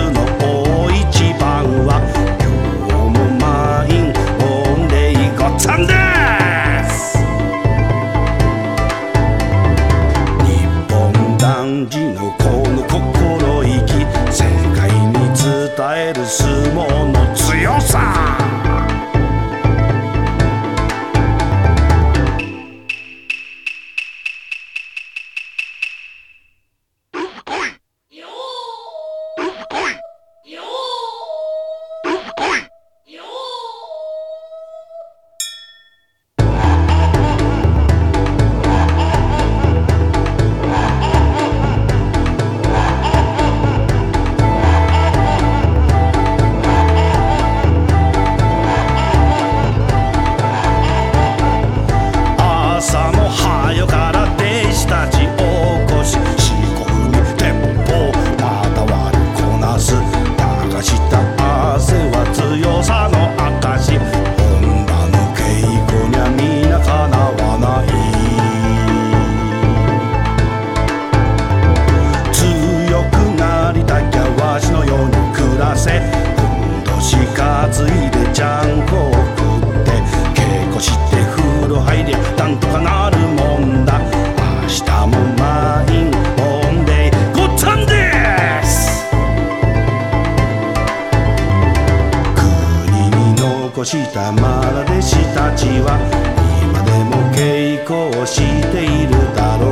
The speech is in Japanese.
の大一番は今日も満員御礼ごっつぁんです。日本男児のこの心意気、世界に伝える相撲の強さ。担いでちゃんこを食って稽古して風呂入りゃなんとかなるもんだ。明日も満員御礼ごっつぁんです。国に残したまな弟子たちは今でも稽古をしているだろう。